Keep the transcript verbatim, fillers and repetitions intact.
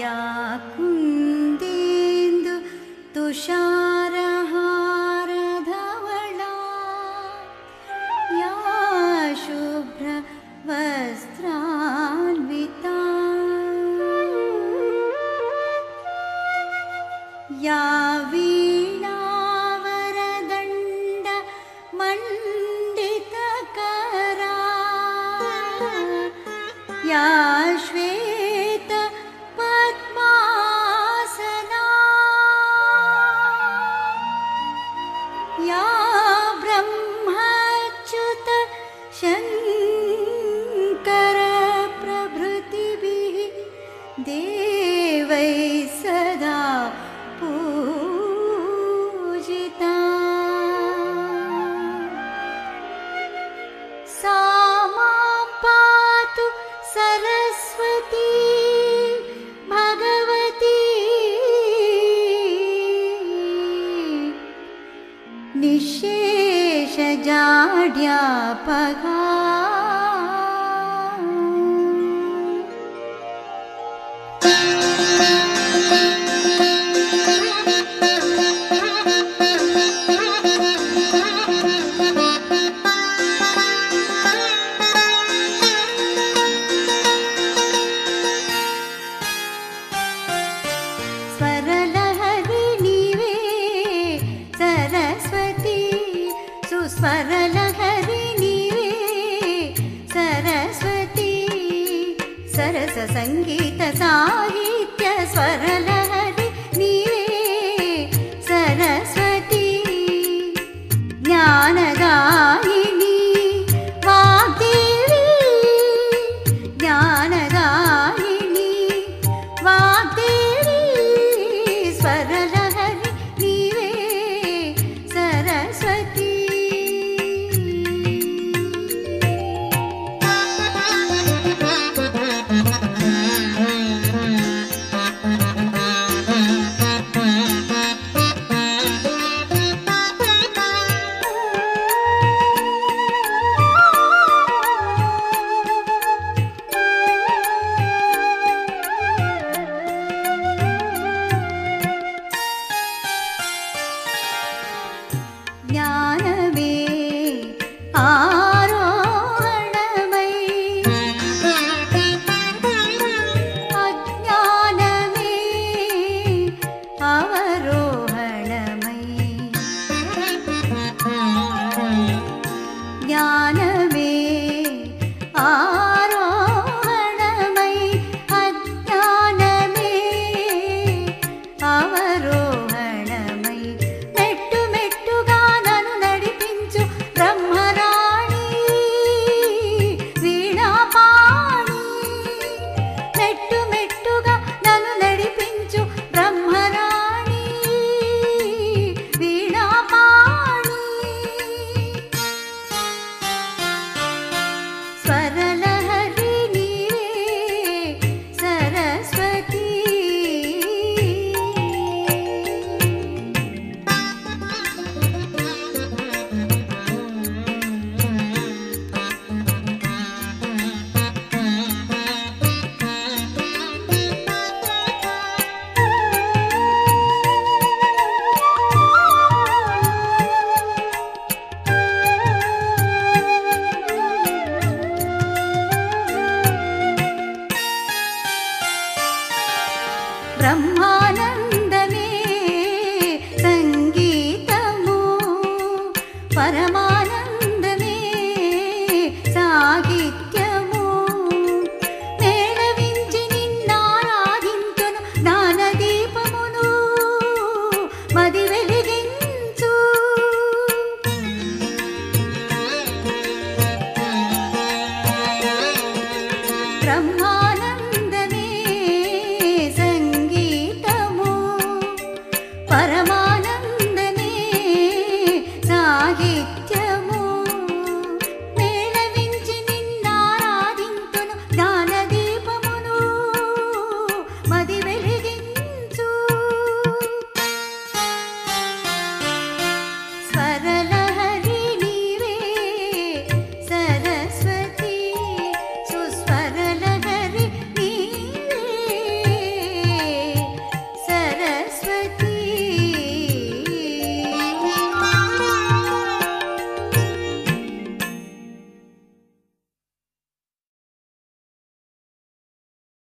या कुन्देन्दु तुषारहारधवला या शुभ्रवस्त्रान्विता या वीणावरदण्ड मण्डितकरा या श्वेत पद्मासना या ब्रह्मच्युत शङ्कर प्रभृतिभिः देवैः सदा पूजिता सा मां पातु सरस्वती भगवती निःशेषजाड्यापगा स्वरलहरी नीवे सरस्वती सुस्वरलहरी नीवे सरस्वती सरस संगीत साहित्य स्वरलहरी नीवे सरस्वती ज्ञानदायिनी वाग्देवी ज्ञानदायिनी वाग्देवी स्वरलहरी नीवे सरस्वती ज्ञानमे आरोहणमयि अज्ञानमे अवरोहणमयि ज्ञानमे आरोहणमयि अज्ञानमे अवरोहणमयि मेट्टु मेट्टुगा ननु नडिपिंचु ब्रह्मराणी वीणापाणि मेट्टु मेट्टुगा ननु नडिपिंचु ब्रह्मराणी वीणापाणि स्वरलहरी नीवे सरस्वती ब्रह्मानंदमे संगीतमु परमानंदमे साहित्यमु मेळविंचि निन्नाराधिंचुनु ज्ञानदीपमुनु मदि वेलिगिंचु ब्रह्मानंदमे संगीतमु परमानंदमे साहित्य